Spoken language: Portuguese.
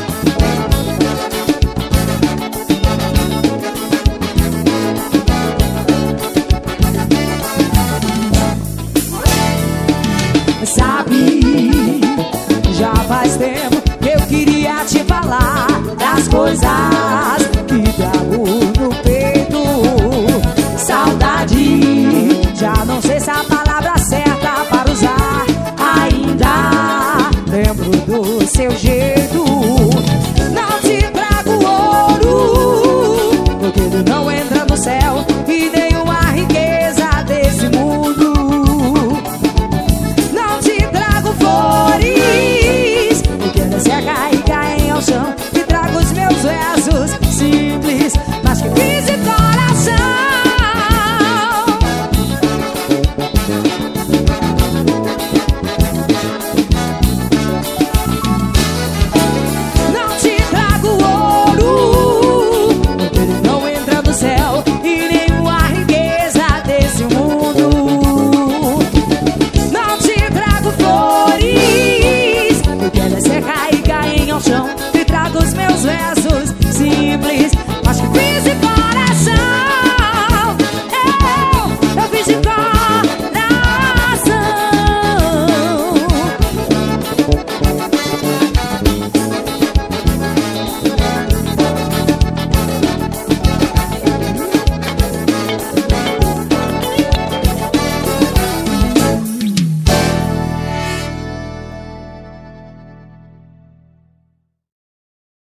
Sabe, já faz tempo que eu queria te falar das coisas que trago no peito. Saudade, já não sei se a palavra certa para usar. Ainda lembro do seu jeito. Não te trago ouro, porque ele não entra no céu, e nenhuma riqueza desse mundo. Não te trago flores, porque ela seca e cai ao chão. Te trago os meus versos simples, mas que fiz de coração. Não te trago ouro, porque ele não entra no céu, e nenhuma riqueza desse mundo. Não te trago flores, porque ela seca e cai ao chão. Te trago os meus versos simples,